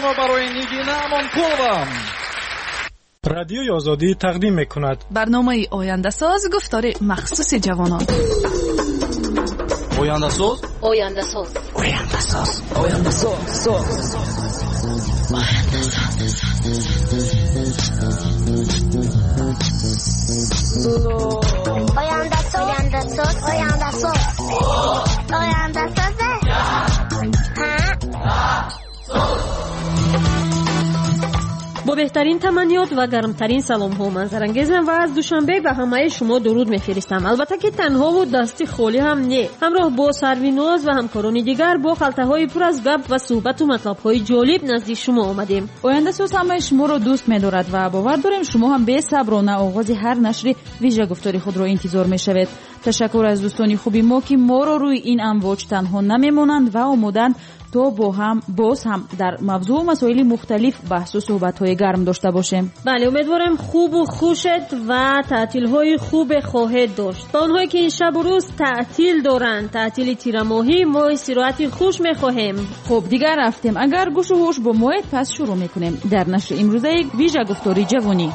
شما برای نگین امانپورم. رادیوی آزادی تقدیم میکند برنامه آینده ساز گفتار مخصوص جوانان. آینده ساز آینده ساز آینده ساز آینده ساز آینده ساز آینده ساز آینده ساز آینده ساز با بهترین تمنیات و گرمترین سلام ها منظرانگیزم و از دوشنبه به همه شما درود میفرستم. البته که تنها و دستی خالی هم نه، همراه با سرویناز و همکاران دیگر با خلطه های پر از گپ و صحبت و مطلب های جالب نزدیک شما آمدیم. آینده ساز همه شما رو دوست می‌دارد و باور داریم شما هم به صبرانه آغاز هر نشر ویژه گفتاری خود رو انتظار می‌شوید. تشکر از دوستانی خوبی ما که ما رو روی این امواج تنها نمیمونند و آمدن تو باز هم در موضوع و مسائل مختلف بحث و صحبت‌های گرم داشته باشیم. بله، امیدوارم خوب و خوشت و تعطیل‌های خوب خواهد داشت. تا اونهایی که این شب و روز تعطیل دارن، تعطیل تیر ماهی، ما استراحت خوش می‌خواهیم. خب دیگر رفتیم. اگر گوش و هوش با مایت پس شروع می‌کنیم در نشر امروزه ویژه گفتاری جوانی.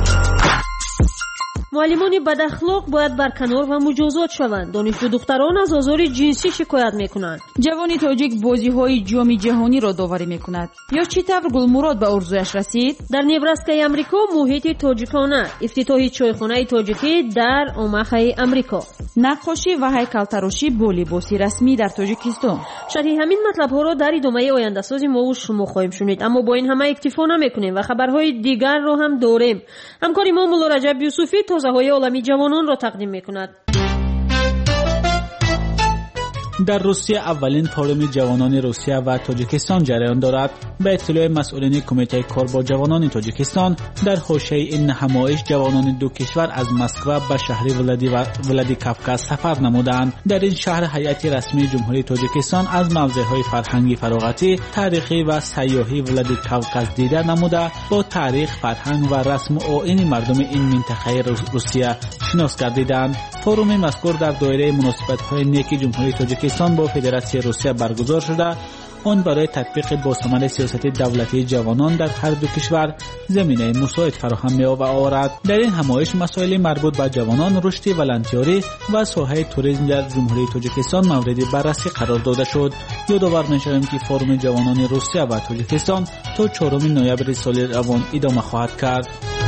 معلمان بد اخلاق باید برکنار و مجازات شوند. دانشجو دختران از آزار جنسی شکایت میکنند. جوانی تاجیک بازی‌های جام جهانی را داوری میکند. یا چی طور گلمراد به آرزویش رسید؟ در نبراسکای امریکا محیط تاجیکانه، افتتاح چایخانه تاجیکی در اوماهای امریکا، نقاشی و هیکل‌تراشی با لباسی رسمی در تاجیکستان. شرح همین مطلب‌ها را در ادامه آینده سازی ما و شما خواهیم شنید. اما با این همه اکتفا نمی‌کنیم و خبرهای دیگر را هم داریم. همکار ما مولا رجب یوسفی های عالمی جوانان را تقدیم می‌کند. در روسیه اولین فورم جوانان روسیه و تاجیکستان جریان دارد. به اطلاع مسئولین کمیته کار با جوانان تاجیکستان، در حوزه این نمایش جوانان دو کشور از مسکو به شهر ولادیکاوکاز سفر نمودند. در این شهر هیئت رسمی جمهوری تاجیکستان از موضوعهای فرهنگی فراغتی، تاریخی و سیاحی ولادیکاوکاز دیدار نموده با تاریخ، فرهنگ و رسم و آیین مردم این منطقه روسیه شناس گردیدند. فورم مذکور در دایره مناسبت‌های نیکی جمهوری تاجیکستان با فدراسیون روسیه برگزار شده. آن برای تطبیق باثمر سیاست دولتی جوانان در هر دو کشور زمینه مساعد فراهم می‌آورد. در این همایش مسائل مربوط به جوانان، رشد ولنتیاری و ساحه توریسم در جمهوری تاجیکستان مورد بررسی قرار داده شد. یادآور می‌شویم که فورم جوانان روسیه و تاجیکستان تا 4 نوامبر سال روان ادامه خواهد کرد.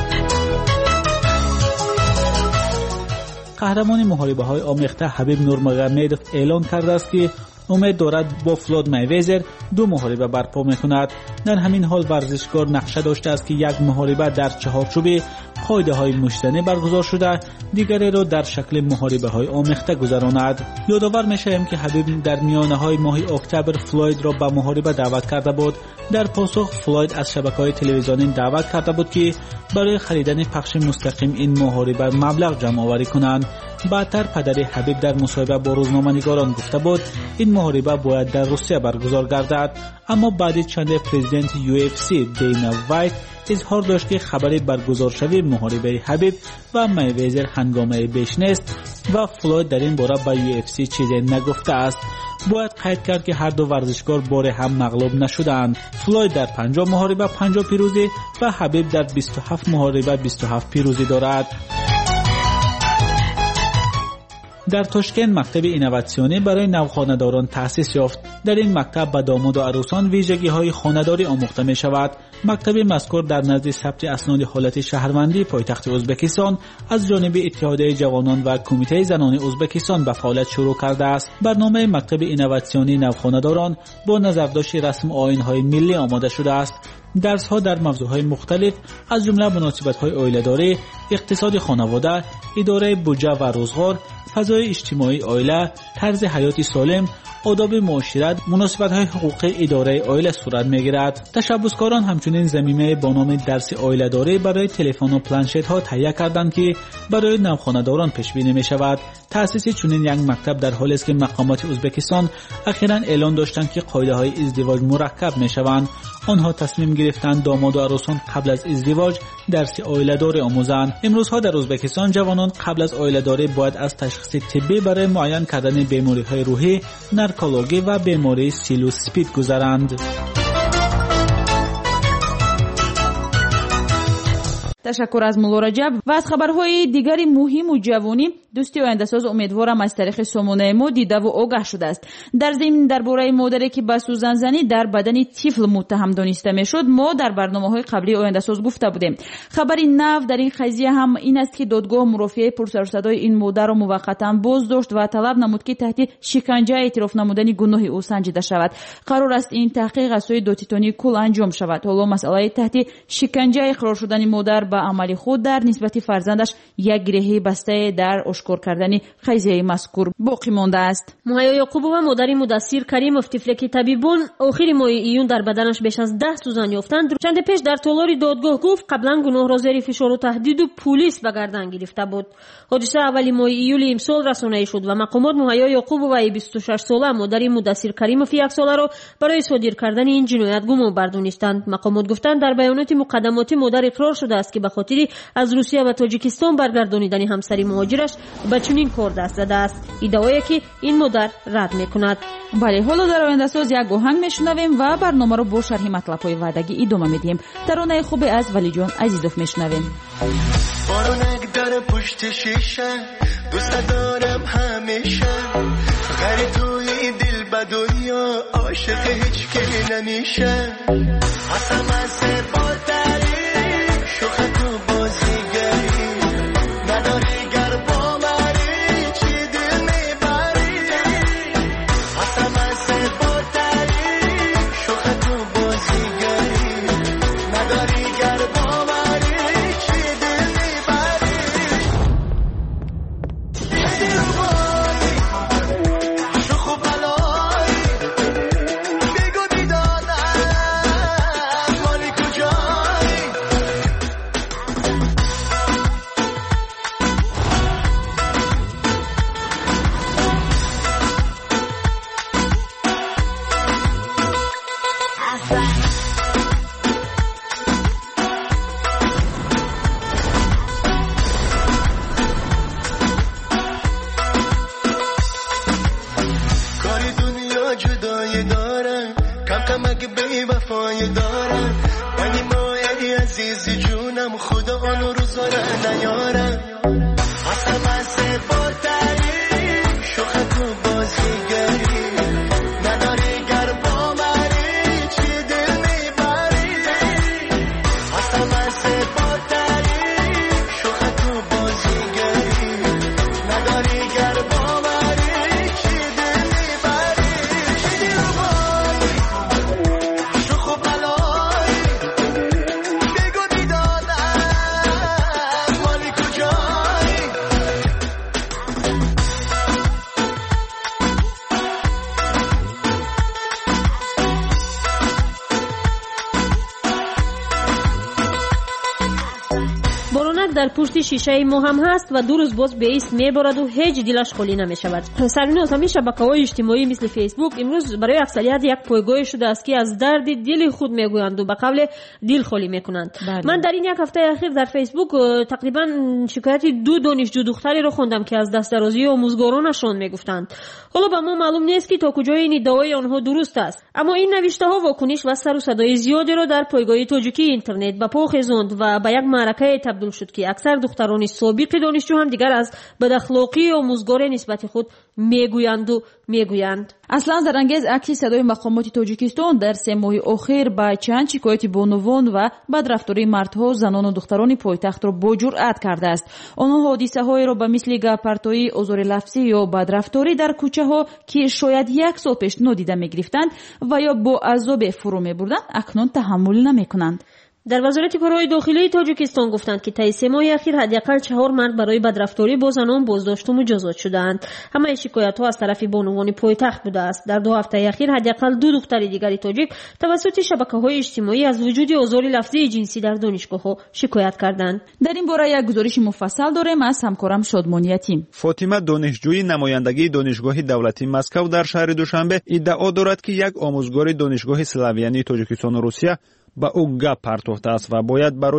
قهرمان محاربه‌های آمیخته حبیب نورمگomedov اعلان کرده است که امید دارد با فلوید میوزر 2 محاربه برپا میکند. در همین حال ورزشکار نقشه داشته است که یک محاربه در چهارچوب قاعده‌های مشترک برگزار شده، دیگری را در شکل محاربه‌های آمیخته گذراند. یادآور می‌شویم که حبیب در میانه‌های ماه اکتبر فلوید را به محاربه دعوت کرده بود. در پاسخ فلوید از شبکه‌های تلویزیونی دعوت کرده بود که برای خریدن پخش مستقیم این محاربه مبلغ جمع‌آوری کنند. بعدتر پدر حبیب در مصاحبه با روزنامه‌نگاران گفته بود این محاربه باید در روسیه برگزار گردد. اما بعد چند پرزیدنت UFC دینا وایت اظهار داشت که خبری برگزار شوی محاربه حبیب و میوزر هنگامه بیش نیست و فلوید در این باره به UFC چیزی نگفته است. باید قید کرد که هر دو ورزشکار بار هم مغلوب نشدند. فلوید در 50 محاربه 50 پیروزی و حبیب در 27 محاربه 27 پیروزی دارد. در تاشکند مکتب اینوواسیونی برای نوخانه‌داران تأسیس یافت. در این مکتب به داماد و عروسان ویژگی‌های خانه‌داری آموخته می‌شود. مکتب مذکور در نزد ثبت اسناد حالت شهروندی پایتخت ازبکستان از جانب اتحادیه جوانان و کمیته زنان ازبکستان به فعالیت شروع کرده است. برنامه مکتب اینوواسیونی نوخانه‌داران با نظرداشت رسم آیین‌های ملی آماده شده است. درس‌ها در موضوعهای مختلف از جمله مناسبت‌های عائله‌داری، اقتصاد خانواده، اداره بودجه و روزگار، فضای اجتماعی عائله، طرز حیات سالم، آداب معاشرت، مناسبت‌های حقوقی اداره عائله صورت می‌گیرد. تشبثکاران همچنین ضمیمه با نام درس عائله‌داری برای تلفن و پلنشت‌ها تهیه کردند که برای نوخانه‌داران پیش بینی می‌شود. تأسیس چنین یک مکتب در حالی است که مقامات ازبکستان اخیراً اعلان داشتند که قاعده‌های ازدواج مرکب می‌شوند. آنها تصمیم گرفتند داماد و عروسان قبل از ازدواج درس عائله‌داری آموزند. امروزها در ازبکستان جوانان قبل از عائله‌داری باید از تشخیص طبی برای معاین کردن بیماری‌های روحی، نارکولوژی و بیماری سیلوسپید گذرند. تشکر از مولا رجب. و از خبرهای دیگری مهم و جوانی دوستی آینده‌ساز امیدوارم از طریق سامانه ما دیده و آگاه شده است. در ضمن درباره مادری که به سوزن زنی در بدن طفل متهم دانسته میشد ما در برنامه‌های قبلی آینده‌ساز گفته بودیم. خبری نو در این قضیه هم این است که دادگاه مرافعه پرسرصدای این مادر را موقتا بازداشت و طلب نمود که تحت شکنجه اعتراف نمودن گناه او سنجیده شود. قرار است این تحقیق از سوی دادستانی کل انجام شود. حالا مسئله تحت شکنجه اقرار شدن مادر به عمل خود در نسبت فرزندش یک گره بسته در اشکار کردن قضیه مذکور باقی مانده است. مهیا یعقوبова مادر مدثر کریمov طفلی که طبیبان آخر ماه ایون در بدنش بیش از 10 سوزن یافتند چند پیش در تالار دادگاه گفت قبلا گناه را زیر فشار و تهدید و پلیس به گردن گرفته بود. حادثه اولی ماه ایول امسال رسانه‌ای شد و مقامات مهیا یعقوبova 26 ساله مادر مدثر کریمov 1 ساله را برای صادر کردن این جنایت گمان بردانستند. مقامات گفتند در بیانات مقدماتی مادر اقرار شده است که به خاطر از روسیه و تاجیکستان برگردانیدن همسری مهاجرش به چنین کار دست زده است. ادعایی که این مادر رد میکند. بله، حالا در آینده‌ساز یک آهنگ میشنویم و برنامه رو با شرح مطلب‌های وعدگی ادامه میدیم. ترانه خوب از ولی جان عزیزوف میشنویم. بارونک در پشت شیشه دوست دارم همیشه غری توی دل به دنیا عاشق هیچ کی نمیشه حسم از بالتری شوخ تو بازیگری نداری گر با مری چی دل میبری حسم از بالتری شوخ تو بازیگری نداری گر با مری چی دل میبری شوخ بلایی بگو بیدانم مالی کجایی کاری دنیا جدایی دارن کم کم اگه بی وفایی دارن ولی مایلی عزیزی جونم خدا آنو روزاره نیارن حسم از بالتری شوخ تو بازیگری نداری گر با مری چی دل میبری حسم از بالتری شوخ تو بازیگری نداری گر با مری چی دل میبری چی دل بایی شوخ بلایی بگو بیدانم مالی کجایی بارونک در پشت شیشه ما هم هست و 2 روز باز به ایست میبارد و هیچ دلش خالی نمیشود. سریناز همین شبکه‌های اجتماعی مثل فیسبوک امروز برای اکثریت یک پایگاه شده است که از درد دل خود میگویند و به قول دل خالی میکنند. من در این یک هفته اخیر در فیسبوک تقریبا شکایت 2 دانشجو دختری را خواندم که از دسترازی آموزگارانشان میگفتند. حالا به ما معلوم نیست که تا کجای این ادعای آنها درست است، اما این نوشته ها واکنش و سر و صدای زیادی را در پایگاه تاجیکی اینترنت به پا خیزاند و به یک معرکه تبدیل شد که اکثر دختران سابق دانشجو هم دیگر از بداخلاقی آموزگار نسبت خود میگویند. اصلا زرانگیز عکس صدای مقامات تاجیکستان در 3 ماه اخیر با چند شکایت بانوان و بدرفتاری مردها، زنان و دختران پایتخت را با جرأت کرده است. آنها حادثه های را به مثل گپرتایی، آزار لفظی یا بدرفتاری در کوچه ها که شاید 1 سال پیش نادیده میگرفتند و یا با عذاب فرو میبردند اکنون تحمل نمیکنند. در وزارت کارهای داخلی تاجیکستان گفتند که طی 3 ماه اخیر حداقل 4 مرد برای بدرفتاری با زنان بازداشت و مجازات شدند. همه شکایت‌ها از طرف بانوان پایتخت بوده است. در 2 هفته اخیر حداقل 2 دختر دیگری تاجیک توسط شبکه‌های اجتماعی از وجود آزار لفظی جنسی در دانشگاه‌ها شکایت کردند. در این باره یک گزارش مفصل داریم از همکارم شادمانی یتیم. فاطمه دانشجوی نمایندگی دانشگاه دولتی مسکو در شهر دوشنبه ادعا دارد که یک آموزگار دانشگاه سلاویانی تاجیکستان و روسیه با او گپ پرداخته است و باید برای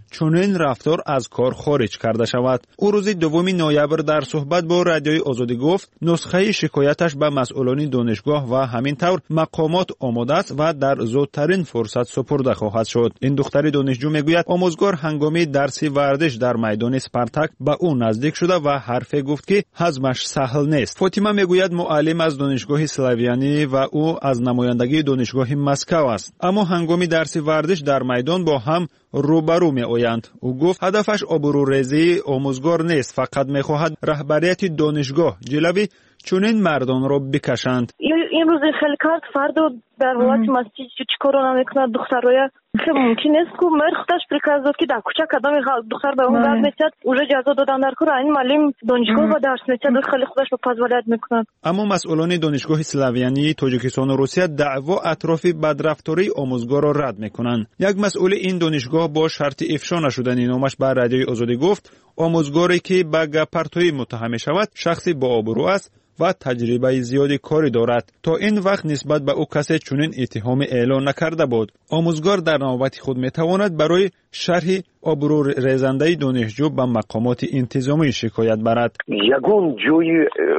چنین رفتار از کار خارج کرده شود. او روز 2 نوامبر در صحبت با رادیوی آزادی گفت نسخه شکایتش به مسئولان دانشگاه و همین طور مقامات آماده است و در زودترین فرصت سپرده خواهد شد. این دختر دانشجو میگوید آموزگار هنگام درس ورزش در میدان اسپارتاک به او نزدیک شده و حرفی گفت که هضمش سهل نیست. فاطمه میگوید معلم از دانشگاه سلاویانی و او از نمایندگی دانشگاه مسکو است، اما هنگام درس ورزش در میدان با هم روبرو می آیند. او گفت هدفش آبروریزی آموزگار نیست، فقط میخواهد رهبریت دانشگاه جلوی چنین مردان را بکشند. این روز خیلی کارت فردا در حالت مستی چیکار نمیکنه دخترای خیلی ممکن است که مرد خودش پریکاز داد که در کوچه کدام دختر به اون گرد میشد اونجا جزا دادن در کار این معلم دانشگاه و درس میشد خیلی خودش به پزوالت میکنه. اما مسئولان دانشگاه سلاویانی تاجیکستان و روسیه دعوا اطراف بدرفتاری آموزگار را رد میکنند. یک مسئول این دانشگاه با شرط افشا نشدن نامش به رادیوی آزادی گفت آموزگاری که به گپرتویی متهم شود شخصی با آبرو است و تجربه زیادی کاری دارد. تا این وقت نسبت به او کسی چنین اتهام اعلان نکرده بود. آموزگار در نوبت خود میتواند برای شرح آبرو ریزنده دانشجو به مقامات انتظامی شکایت برد. یگون جوی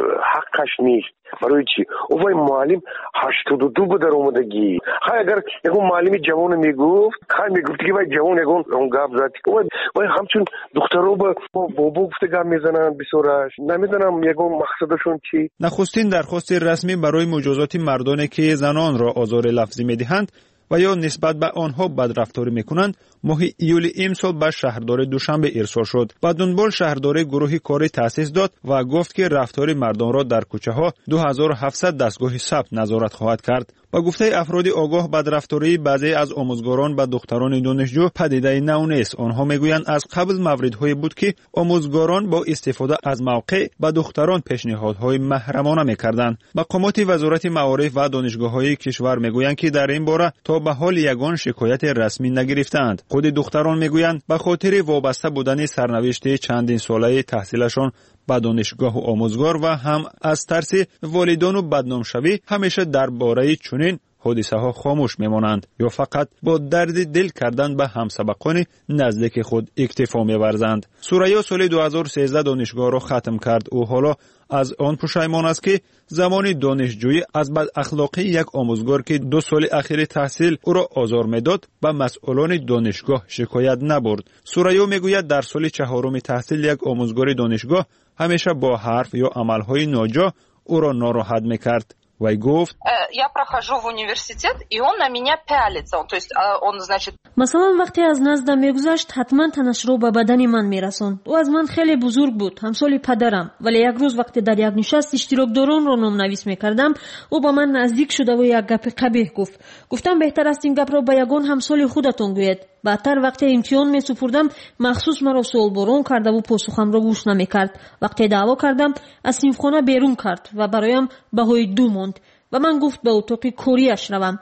حقش نیست. برای چی؟ اوای معلم 82 بود در اومدگی. اگر یگون معلمی جوان میگفت، میگفت که وای جوان یگون اون گپ زد که وای همچون دخترو با بابا گفته گپ میزنن بسورش. نمیدونم یگون مقصدشون چی. نخستین درخواست رسمی برای مجازات مردانی که زنان را آزار لفظی میدهند و یا نسبت به آنها بدرفتاری میکنند ماه ایول امسال به شهردار دوشنبه ارسال شد. با دنبال شهردار گروهی کاری تأسیس داد و گفت که رفتار مردان را در کوچه ها 2700 دستگاه ثبت نظارت خواهد کرد. با گفته افراد آگاه بدرفتاری بعضی از آموزگاران به دختران دانشجو پدیده نو نیست. آنها میگویند از قبل موردهایی بود که آموزگاران با استفاده از موقع به دختران پیشنهادهای محرمانه میکردند. مقامات وزارت معارف و دانشگاه‌های کشور میگویند که در این باره تا به حال یگان شکایت رسمی نگرفتند. خود دختران میگویند به خاطر وابسته بودن سرنوشت چندین ساله تحصیلشان به دانشگاه و آموزگار و هم از ترس والدان و بدنام شوی همیشه درباره چنین حادثه ها خاموش میمانند یا فقط با درد دل کردن به همسبقان نزدیک خود اکتفا می‌ورزند. سوریا سال 2013 دانشگاه را ختم کرد. او حالا از آن پشیمان است که زمان دانشجویی از بد اخلاقی یک آموزگار که 2 سال اخیر تحصیل او را آزار میداد به مسئولان دانشگاه شکایت نبرد. سوریا میگوید در سال 4 تحصیل یک آموزگار دانشگاه همیشه با حرف یا عملهای ناجا او را ناراحت میکرد. وای گفت я прохожу в университет и он на меня пялится, то есть он значит مثلا وقتی از نزدم میگذشت حتما تنش رو به بدن من میرسوند. او از من خیلی بزرگ بود، همسال پدرم، ولی یک روز وقتی در یک نشست اشتراکداران رو نام‌نویس میکردم او با من نزدیک شده و یک گپ قبیح گفتم بهتر است این گپ را به یگان همسال خودتون گویید. بعدتر وقتی امتحان میسپردم مخصوص مرا سوالباران کرده و پاسخم را گوش نمیکرد. وقتی دعوا کردم از صنفخانه بیرون کرد و برایم بهای 2 ماند و من گفت به اتاق کاریش روم.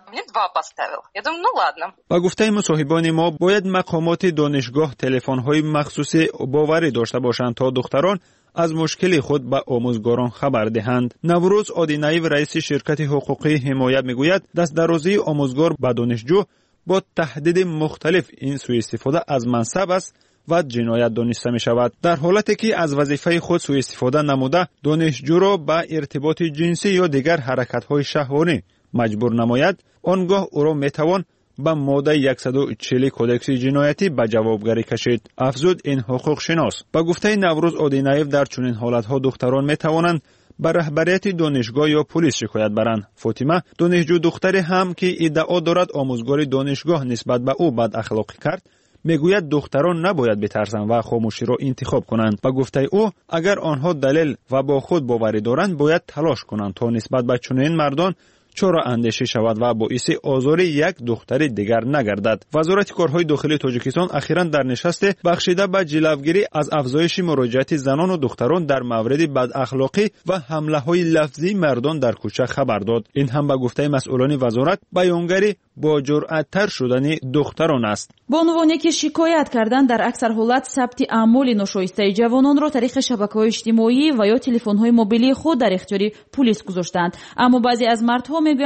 با گفته مصاحبان ما باید مقامات دانشگاه تلفن‌های مخصوصی باوری داشته باشند تا دختران از مشکل خود به آموزگاران خبر دهند. نوروز آدینایو رئیس شرکت حقوقی حمایت میگوید دست درازی آموزگار به دانشجو با تهدید مختلف این سوء استفاده از منصب است و جنایت دانسته می شود. در حالتی که از وظیفه خود سوء استفاده نموده دانشجو را به ارتباط جنسی یا دیگر حرکت های شهوانی مجبور نماید، آنگاه او را می توان به ماده 140 کودکس جنایتی به جوابگری کشید، افزود این حقوق شناس. با گفته نوروز آدینایو در چنین حالتها دختران می توانند به رهبریت دانشگاه یا پلیس شکایت برند. فاطمه دانشجو دختری هم که ادعا دارد آموزگار دانشگاه نسبت به او بد اخلاقی کرد میگوید دختران نباید بترسند و خاموشی را انتخاب کنند. با گفته او اگر آنها دلیل و با خود باوری دارند باید تلاش کنند تا نسبت به چنین مردان چرا اندیشه شود و باعث آزار یک دختر دیگر نگردد. وزارت کارهای داخلی تاجیکستان اخیراً در نشست بخشیده به جلوگیری از افزایش مراجعت زنان و دختران در مورد بد اخلاقی و حمله های لفظی مردان در کوچه خبر داد. این هم به گفته مسئولان وزارت بیانگری با جرأت‌تر شدن دختران است. بانوانی که شکایت کردند در اکثر حالت ثبت اعمال ناشایسته جوانان را طریق شبکه‌های اجتماعی و یا تلفن‌های موبیلی خود در اختیار پلیس گذاشتند. اما بعضی از مردها میگویند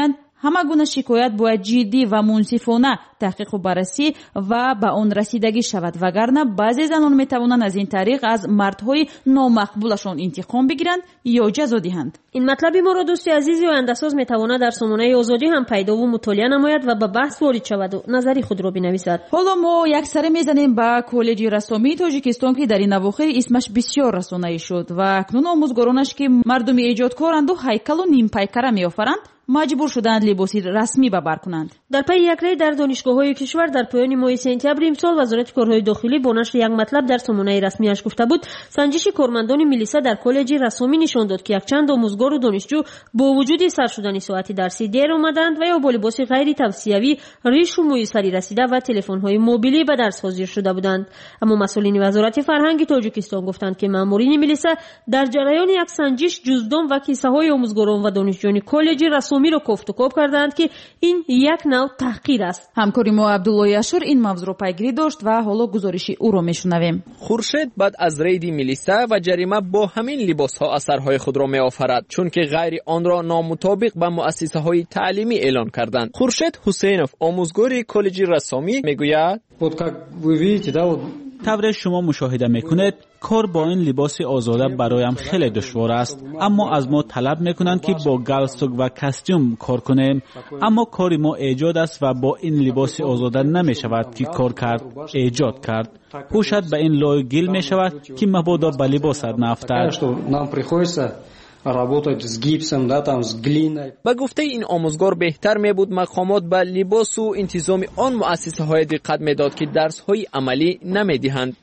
همه گونه شکایت باید جدی و منصفانه تحقیق و بررسی و به آن رسیدگی شود، وگرنه بعضی زنان میتوانند از این طریق از مردهای نامقبولشان انتقام بگیرند یا جزا دهند. این مطلبی ما را دوستی عزیزی و اندساز میتواند در سامانه آزادی هم پیدا و مطالعه نماید و به بحث وارد شود و نظری خود را بنویسد. حالا ما یک سر میزنیم به کالج رسامی تاجیکستان که در این اواخر اسمش بسیار رسانه‌ای شد و اکنون آموزگارانش که مردم ایجادکارند و هیکل و نیم پیکره میآفرند مجبور شدند لباسی رسمی به بر کنند. در پی یک ری در دانشگاه‌های کشور در پایان ماه سپتامبر امسال وزارت کارهای داخلی با نشر یک مطلب در سامانه رسمیش گفته بود سنجش کارمندان ملیسا در کالج رسامی نشان داد که یک چند آموزگار و دانشجو با وجود سر شدن ساعت درسی دیر آمدند و یا با لباس غیر توصیوی ریش و موی سری رسیده و تلفن‌های موبیلی به درس حاضر شده بودند. اما مسئولین وزارت فرهنگ تاجیکستان گفتند که مامورین ملیسا در جریان یک سنجش جزدان و کیسه‌های آموزگاران و دانشجویان کالج رسامی را کوفت و کوب کردند که این یک نوع تحقیر است. همکاری ما عبدالله اشور این موضوع را پیگیری داشت و حالا گزارش او را میشنویم. خورشید بعد از رید ملیسا و جریمه با همین لباس‌ها اثرهای خود را می‌آفرد چون که غیر آن را نامطابق به مؤسسه‌های تعلیمی اعلان کردند. خورشید حسینوف آموزگار کالج رسامی میگوید طور شما مشاهده میکنید کار با این لباس آزاده برایم خیلی دشوار است، اما از ما طلب میکنند که با گالستوک و کاستوم کار کنیم، اما کاری ما ایجاد است و با این لباس آزاده نمیشود که کار کرد ایجاد کرد. پوشد به این لای گل میشود که مبادا به لباست نفتد. با گفته این آموزگار بهتر می بود مقامات به لباس و انتظام آن مؤسسه های دقت میداد که درس های عملی نمی دهند.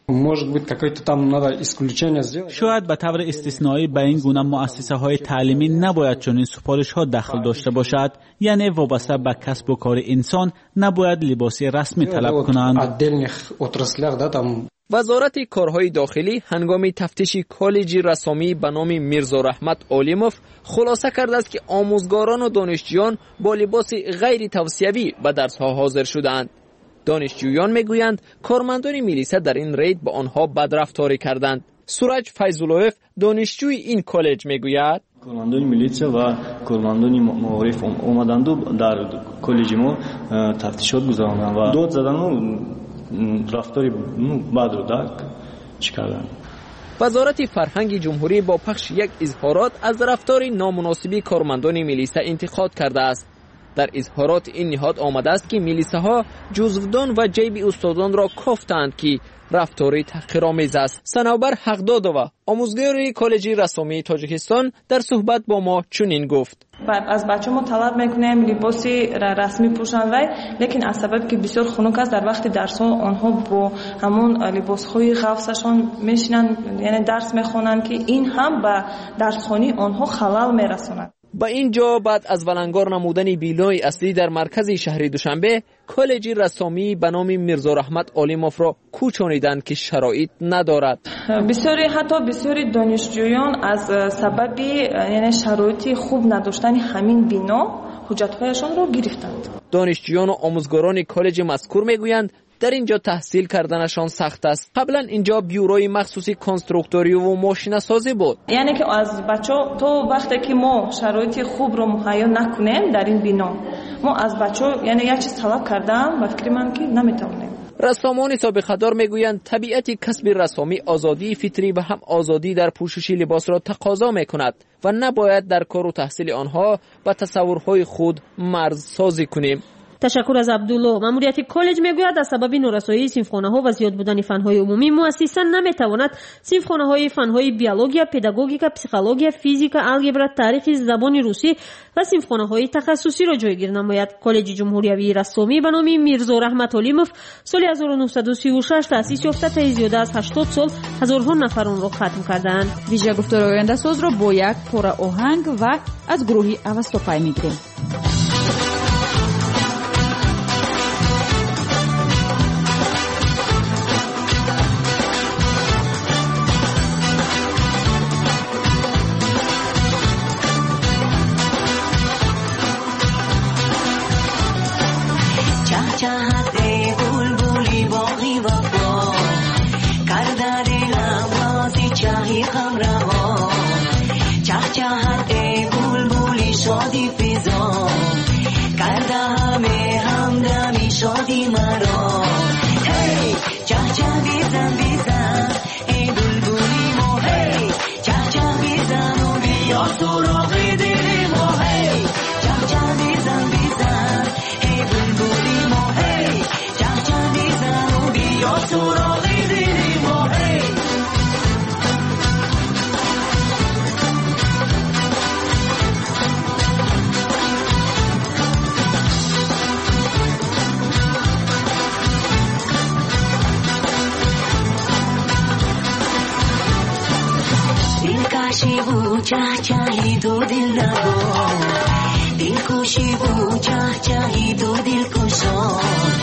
شاید به طور استثنایی به این گونه مؤسسه های تعلیمی نباید چنین سفارش ها دخل داشته باشد، یعنی وابسته به کسب و کار انسان نباید لباسی رسمی طلب کنند. وزارت کارهای داخلی هنگام تفتیش کالج رسامی به نام میرزا رحمت علیموف خلاصه کرده است که آموزگاران و دانشجویان با لباس غیر توصیوی به درس‌ها حاضر شدند. دانشجویان میگویند کارمندان ملیسا در این رید با آنها بدرفتاری کردند. سورج فیض‌اللهیف دانشجوی این کالج میگوید کارمندان ملیسا و کارمندان معارف اومدند و در کالج ما تفتیشات گذراندند و داد زدن و رفتاری بد رو درک کردن. وزارت فرهنگ جمهوری با پخش یک اظهارات از رفتار نامناسبی کارمندان ملیسا انتقاد کرده است. در اظهارات این نهاد آمده است که ملیساها جزودان و جیب استادان را کوفتند که رفتاری تحقیرآمیز است. صنوبر حقدادووا آموزگار کالج رسامی تاجیکستان در صحبت با ما چنین گفت: از بچه ما طلب میکنیم لباسی رسمی پوشن ولی لیکن از سبب که بسیار خنک است در وقت درس ها آنها با همون لباس های غوصشان میشینن، یعنی درس میخونن که این هم به درس خوانی آنها خلل میرساند. با اینجا بعد از ولنگار نمودن بینای اصلی در مرکز شهر دوشنبه کالج رسامی به نام میرزا رحمت علیموف را کوچانیدند که شرایط ندارد. بسیاری دانشجویان از سبب یعنی شرایط خوب نداشتن همین بنا حجت‌هایشان را گرفتند. دانشجویان و آموزگاران کالج مذکور میگویند در اینجا تحصیل کردنشان سخت است. قبلا اینجا بیوروی مخصوصی کنسترکتوری و ماشین سازی بود. یعنی که از بچه‌ها تو وقتی که ما شرایط خوب رو مهیا نکنیم در این بنا ما از بچه‌ها یعنی یک چیز طلب کردم و فکر من که نمیتونیم. رسامان سابقه دار میگویند طبیعت کسب رسامی آزادی فطری و هم آزادی در پوشش لباس را تقاضا میکند و نباید در کار و تحصیل آنها با تصورهای خود مرز سازی کنیم. تشکر از عبدالله. ماموریت کالج میگوید از سبب نورسایی صنفخانه‌ها و زیاد بودن فن‌های عمومی مؤسسه نمیتواند صنفخانه‌های فن‌های بیولوژی، پداگوژیک، پسیکولوژی، فیزیک، الگبرا، تاریخ، زبان روسی و صنفخانه‌های تخصصی را جایگیر نماید. کالج جمهوری رسامی به نام میرزا رحمت علیموف سال 1936 تأسیس یافته تا زیاده از 80 سال هزارها نفر آن را ختم کردند. ویژه گفتار آینده ساز را با یک پاره آهنگ و از گروه اوستاپای میگیریم. چهچهت بلبلی شادی فضا مرا هی چه چه بیزن بیزن ای بلبلی ما هی چه چه بیزن و بیا سراغ دل ما هی چه چه بیزن بیزن ای بلبلی ما هی چه چه بیزن و بیا سراغ دل ما هی کاشی بو چاهی تو دل لگو دل کوشی بو چاهی تو دل کوشو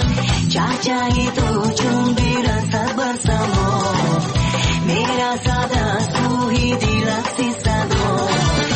چاهی تو چون بیرا سبر سمو میرا سادا سوهی دلکسی سادو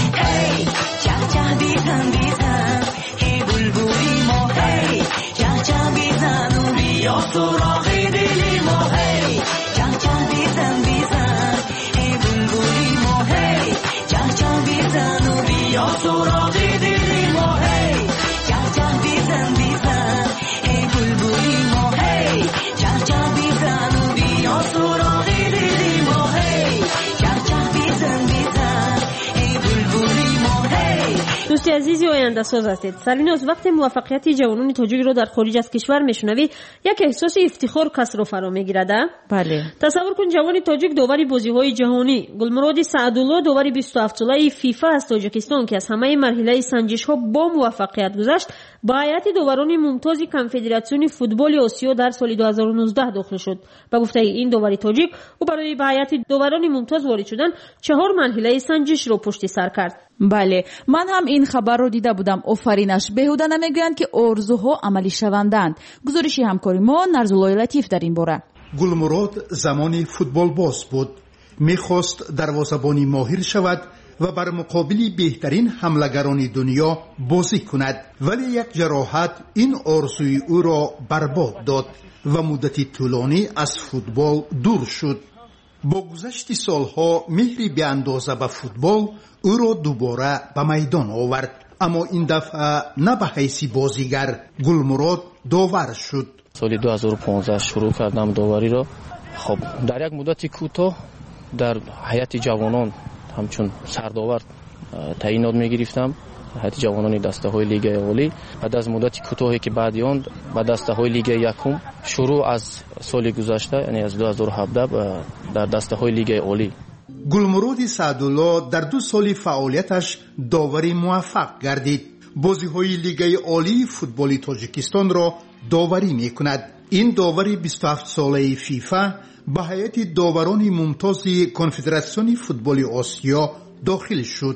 هی چاه بیزن بیزن هی بلبلی ما هی چاه بیزن و بیا سراغ دل ما هی چاه بیزن بیزن هی بلبلی ما هی چاه بیزن و بیا سراغ دل ما هی چاه بیزن بیزن هی بلبلی ما هی چاه بیزن و بیا سراغ دل ما هی چاه بیزن بیزن هی بلبلی ما هی. دوستی عزیزی آینده ساز هستید. سالینوس وقتی موفقیت جوانان تاجیک رو در خارج از کشور میشنوی یک احساس افتخار کس رو فرا میگیرد. بله. تصور کن جوان تاجیک داور بازی‌های جهانی گلمراد سعدالله داور 27 ساله فیفا از تاجیکستان که از همه مرحله سنجش‌ها با موفقیت گذشت با هیئت داوران ممتاز کنفدراسیون فوتبال آسیا در سال 2019 داخل شد. با گفته این داور تاجیک او برای به هیئت داوران ممتاز وارد شدن 4 مرحله سنجش رو پشت سر کرد. بله من هم این خبر رو دیده بودم. آفرینش. بهوده نمیگویند که آرزوها عملی شوندند. گزارشی همکاری ما نرزالله لطیف در این باره. گلمراد زمانی فوتبال باز بود. میخواست دروازه‌بانی ماهر شود و بر مقابل بهترین حملهگران دنیا بازی کند، ولی یک جراحت این آرزوی او را برباد داد و مدتی طولانی از فوتبال دور شد. با گذشت سالها مهری به اندازه به فوتبال او را دوباره به میدان آورد، اما این دفعه نه به حیث بازیگر. گلمراد داور شد. سال 2015 شروع کردم داوری را. خب در یک مدت کوتاه در هیئت جوانان همچون سرداور تعیینات می‌گرفتم. هیئت جوانان دسته‌های لیگ اولی. بعد از مدت کوتاهی که بعد آن به دسته‌های لیگ یکم شروع از سال گذشته یعنی از 2017 در دسته‌های لیگ اولی. گلمراد سعدالله در 2 سال فعالیتش داوری موفق گردید. بازی‌های لیگ عالی فوتبال تاجیکستان را داوری می‌کند. این داوری 27 ساله فیفا به هیئت داوران ممتاز کنفدراسیون فوتبال آسیا داخل شد.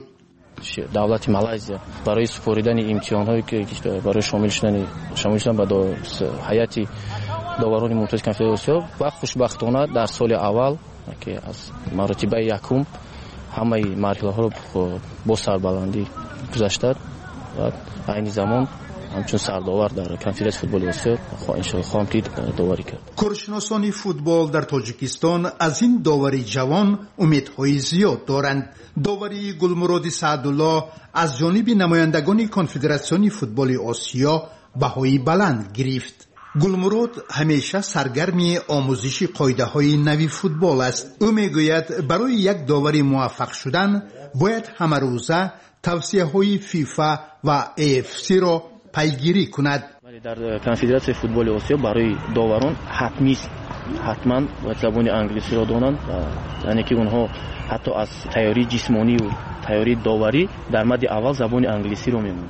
دولت مالزیا برای سپردن امتحان‌هایی که برای شامل شدن به هیئت داوران ممتاز کنفدراسیون آسیا و خوشبختانه در سال اول که از مرتبه یکم همه مرحله‌ها را با سربلندی گذشت و این زمان همچون سرداور در کنفدراسیون فوتبال آسیا خواهم که داوری کرد. کارشناسان فوتبال در تاجیکستان از این داوری جوان امیدهای زیاد دارند. داوری گلمراد سعدالله از جانب نمایندگان کنفدراسیون فوتبال آسیا بهای بلند گرفت. گلمراد همیشه سرگرم آموزش قاعده‌های نوی فوتبال است. او میگوید برای یک داوری موفق شدن باید همه روزه توصیه‌های فیفا و AFC را پیگیری کند. در کنفدراسیون فوتبال آسیا برای داوران حتمی است. حتما باید زبان انگلیسی را دانند، یعنی که اونها حتی از تیاری جسمانی و تیاری داوری در مد اول زبان انگلیسی را می‌مونند.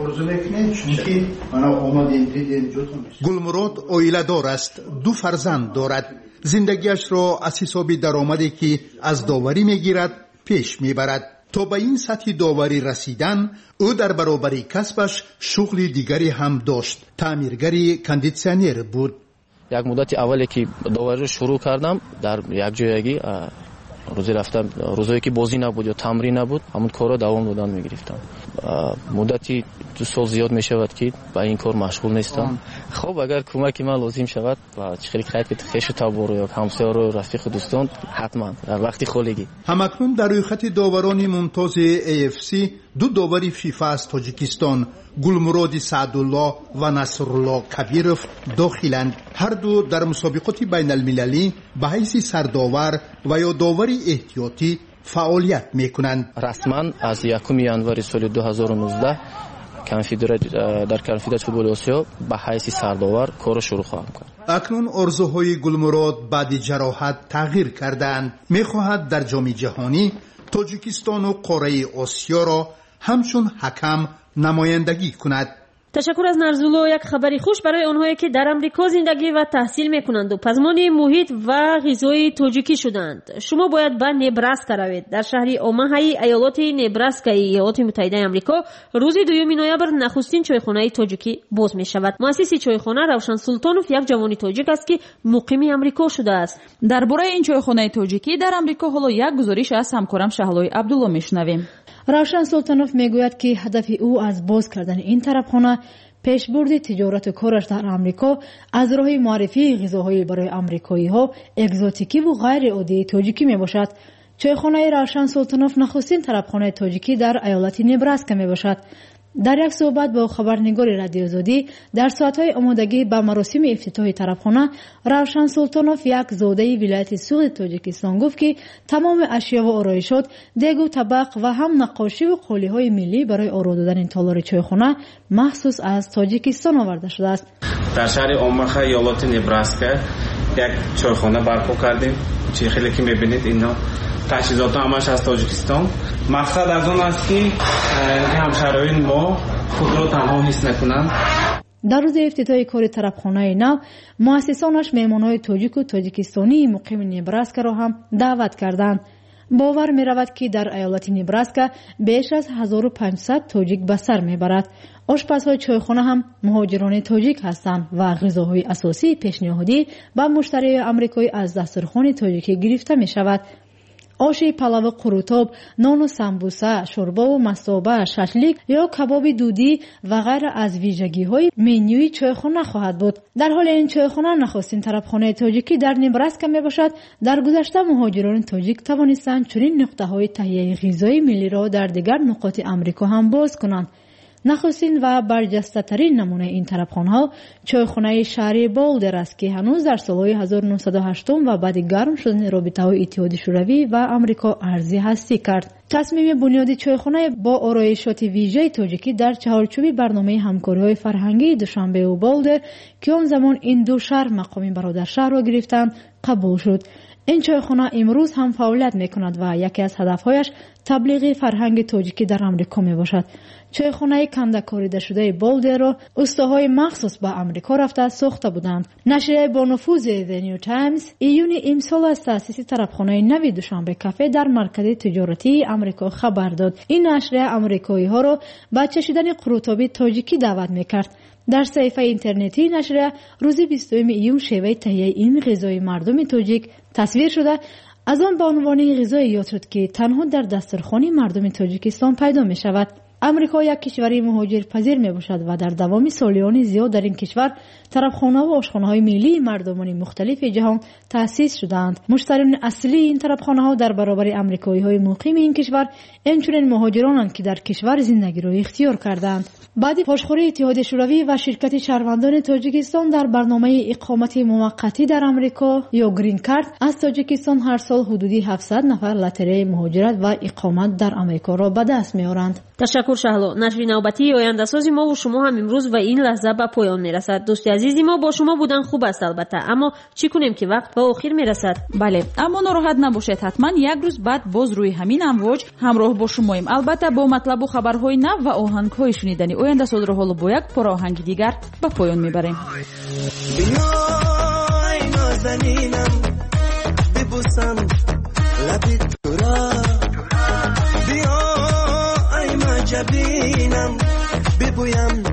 گلمراد عائله دار است. 2 فرزند دارد. زندگیش را از حساب درآمدی که از داوری میگیرد پیش میبرد. تا به این سطح داوری رسیدن او در برابر کسبش شغل دیگری هم داشت. تعمیرگری کندیسیونر بود. یک مدت اولی که داوری رو شروع کردم در یک جایی روزی رفتم، روزایی که بازی نبود یا تمرین نبود همون کارا دوام دادن میگرفتم. مدتی 2 سال زیاد میشود که با این کار مشغول نیستم. خب اگر کمک من لازم شود و چخری خیلی که خیش تابور یا همسایه رو رفیق دوستان حتما در وقتی خولگی. همکنون در ریاست داوران ممتاز AFC دو داور فیفا از تاجیکستان گلمراد سعدالله و نصرالله کبیروف داخلند. هر دو در مسابقات بین المللی به حیث سرداور و یا داور احتیاطی فعالیت میکنند. رسما از 1 январи سال 2019 در کنفدراسیون فوتبال آسیا به حیث سرداور کار شروع خواهم کرد. اکنون آرزوهای گلمراد بعد جراحت تغییر کردند. میخواهد در جام جهانی تاجیکستان و قاره آسیا را همچون حکم نمایندگی کند. تشکر از نرزولو. یک خبری خوش برای آنهایی که در امریکا زندگی و تحصیل میکنند و پزمان محیط و غذای تاجیکی شدند. شما باید به نبراسکا روید. در شهر اوماهای ایالات نبراسکا ایالات متحده آمریکا روز 2 نوامبر نخستین چایخانه تاجیکی باز می شود. مؤسس چایخانه روشن سلطانوف یک جوان تاجیک است که مقیم آمریکا شده است. درباره این چایخانه تاجیکی در آمریکا حالا یک گزارش از همکارم شهلای عبدالله میشنویم. روشن سلطانوف میگوید که هدف او از باز کردن این طرفخانه پیشبرد تجارت و کارش در آمریکا از راه معرفی غذاهای برای آمریکایی‌ها اگزوتیکی و غیر عادی تاجیکی میباشد. چایخانه روشن سلطانوف نخستین طرفخانه تاجیکی در ایالت نبراسکا میباشد. در یک صحبت با خبرنگار رادیو آزادی در ساعت‌های آمادگی به مراسم افتتاح طرفخانه، روشن سلطانوف یک زاده ولایت سوغد تاجیکستان گفت که تمام اشیا و آرایشات، دیگ و طبق و هم نقاشی و قالی‌های ملی برای آرا دادن تالار چایخانه مخصوص از تاجیکستان آورده شده است. در شهر اوماها ایالت نبراسکا یک چایخانه برپا کردیم. چه خیلی که می‌بینید اینا تجهیزات همش از تاجیکستان. مقصد از اون است که همشهران ما خود را تنها حس نکنند. در روز افتتاح کار طرفخانه نو، مؤسسانش مهمان‌های تاجیک و تاجیکستانی مقیم نبراسکا را هم دعوت کردند. باور می رود که در ایالت نبراسکا بیش از 1500 تاجیک به سر می برد. آشپزهای چایخانه هم مهاجران تاجیک هستند و غذاهای اساسی پیشنهادی به مشتری آمریکایی از دسترخوان تاجیکی گرفته می شود. آش پلو قروتاب، نان و سمبوسه، شوربا و مصابه، ششلیک یا کباب دودی و غیر از ویژگی‌های منیوی چایخانه خواهد بود. در حال این چایخانه نخستین طرفخانه تاجیکی در نبراسکا میباشد. در گذشته مهاجران تاجیک توانستند چنین نقطه‌های تهیه غذای ملی را در دیگر نقاط آمریکا هم باز کنند. نخستین و برجسته ترین نمونه این طرفخانه‌ها چایخانه شهری بولدر است که هنوز در سالهای 1908 و بعد گرم شدن رابطه‌های اتحاد شوروی و آمریکا ارزی هستی کرد. تصمیم بنیادی چایخانه با آرایشات ویژه تاجیکی در چهارچوب برنامه همکاری‌های فرهنگی دوشنبه و بولدر که آن زمان این دو شهر مقام برادر شهر را گرفتند قبول شد. این چایخانه امروز هم فعالیت می‌کند و یکی از هدف‌هایش تبلیغ فرهنگ تاجیکی در آمریکا میباشد. چایخانه کنده کاریده شده بولدر را استاهای مخصوص به آمریکا رفته ساخته بودند. نشریه با نفوذ The New Times ایون امسال از تأسیس طرفخانه نوی دوشنبه کافه در مرکز تجارتی آمریکا خبر داد. این نشریه آمریکایی‌ها را به چشیدن قروتابی تاجیکی دعوت میکرد. در صفحه اینترنتی نشریه روز 20 ایون شیوه تهیه این غذای مردم تاجیک تصویر شده. از آن به عنوان غذای یاد شد که تنها در دسترخوان مردم تاجیکستان پیدا می شود. امریکا یک کشور مهاجر پذیر می باشد و در دوام سالیان زیاد در این کشور طرفخانه و آشخانه‌های ملی مردمان مختلف جهان تأسیس شدند. مشتریان اصلی این طرفخانه‌ها در برابر آمریکایی‌های مقیم این کشور همچنین مهاجرانند که در کشور زندگی را اختیار کردند. بعد پاشخوری اتحاد شوروی و شرکت شهروندان تاجیکستان در برنامه اقامت موقتی در آمریکا یا گرین کارت از تاجیکستان هر سال حدودی 700 نفر لاتری مهاجرت و اقامت در آمریکا را به دست می‌آورند. تشکر شهلا. نشر نوبتی آینده سازی ما و شما هم امروز و این لحظه به پایان میرسد. دوستی عزیزی ما با شما بودن خوب است البته، اما چی کنیم که وقت به آخر میرسد. بله، اما ناراحت نباشید، حتما یک روز بعد باز روی همین امواج همراه با شماییم، البته با مطلب و خبرهای نو و آهنگ‌های شنیدنی. آینده ساز را حالا با یک پاره آهنگ دیگر به پایان میبریم. بیای نازنینم ببوسم لبی تو را، بیای مجبینم ببویم